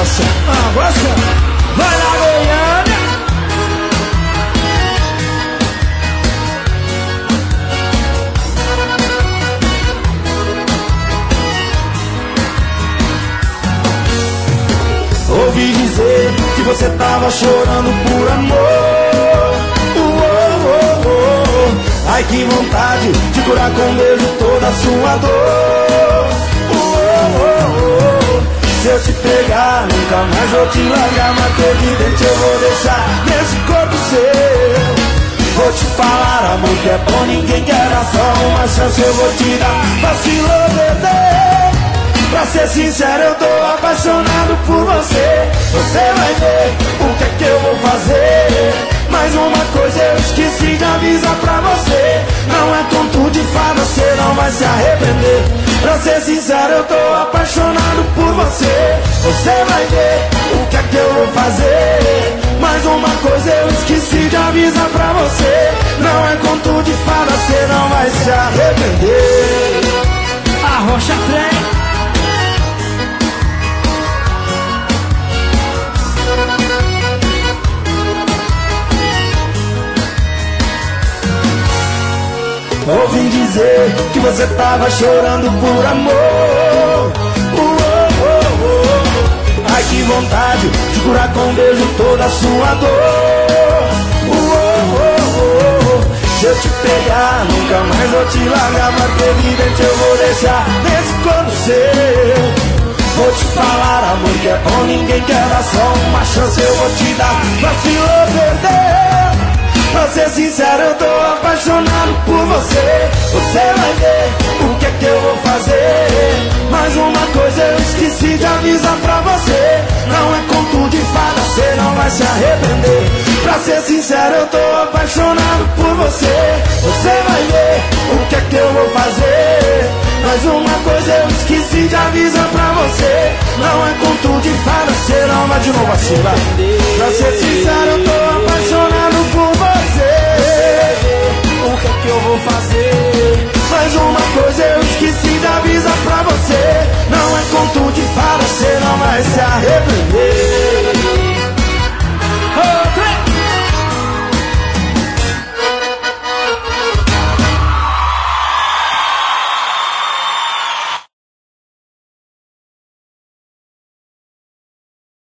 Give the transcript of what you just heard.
roça. Vai lá, Goiânia. Ouvi dizer que você tava chorando por amor. Ai, que vontade de curar com um beijo toda a sua dor. Se eu te pegar, nunca mais vou te largar, mas evidente eu vou deixar nesse corpo seu. Vou te falar, amor, que é bom, ninguém quer dar, só uma chance eu vou te dar. Vacilou, bebê. Pra ser sincero, eu tô apaixonado por você. Você vai ver o que é que eu vou fazer. Mais uma coisa eu esqueci de avisar pra você. Não é conto de fada, você não vai se arrepender. Pra ser sincero, eu tô apaixonado por você. Você vai ver o que é que eu vou fazer. Mais uma coisa eu esqueci de avisar pra você. Não é conto de fada, você não vai se arrepender. Arrocha trem. Ouvi dizer que você tava chorando por amor. Ai, que vontade de curar com um beijo toda a sua dor. Se eu te pegar, nunca mais vou te largar, mas evidente eu vou deixar nesse corpo seu. Vou te falar, amor, que é bom, ninguém quer dar, só uma chance eu vou te dar. Vacilou, perdeu. Pra ser sincero, eu tô apaixonado por você. Você vai ver o que é que eu vou fazer. Mais uma coisa eu esqueci de avisar pra você. Não é conto de fada, você não vai se arrepender. Pra ser sincero, eu tô apaixonado por você. Você vai ver o que é que eu vou fazer. Mais uma coisa eu esqueci de avisar pra você. Não é conto de fada, você não vai de novo assim, vai. Pra ser sincero, eu tô